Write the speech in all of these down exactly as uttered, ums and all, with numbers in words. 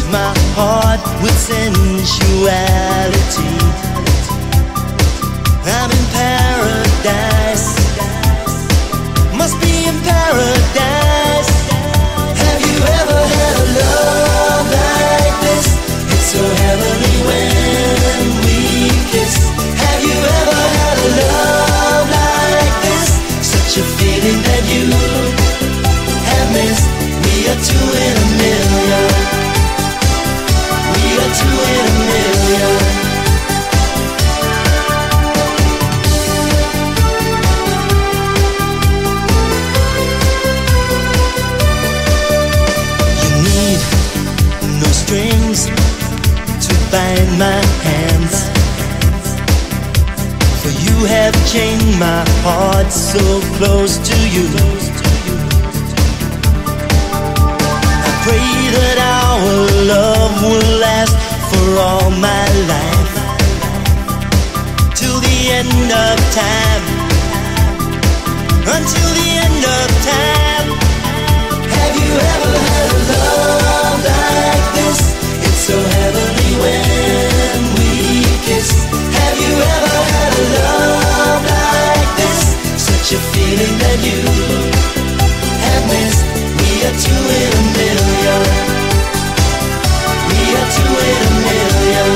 my heart with sensuality. I'm in paradise, must be in paradise. Have you ever had a love like this? It's so heavenly when we kiss. Have you ever had a love like this? Such a feeling that you have missed. We are two in a million. We are two in a million. You need no strings to bind my hands, for you have chained my heart so close to you. Pray that our love will last for all my life, till the end of time, until the end of time. Have you ever had a love like this? It's so heavenly when we kiss. Have you ever had a love like this? Such a feeling that you have missed. We are two in a million. We are two in a million.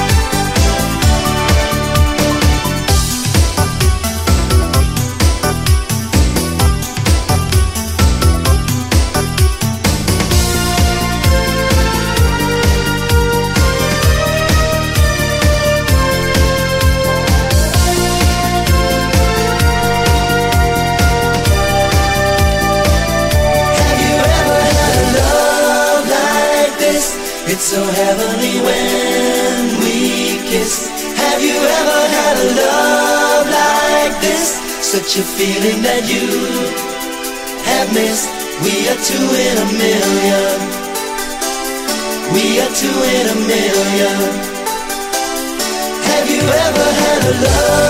It's so heavenly when we kiss. Have you ever had a love like this? Such a feeling that you have missed. We are two in a million. We are two in a million. Have you ever had a love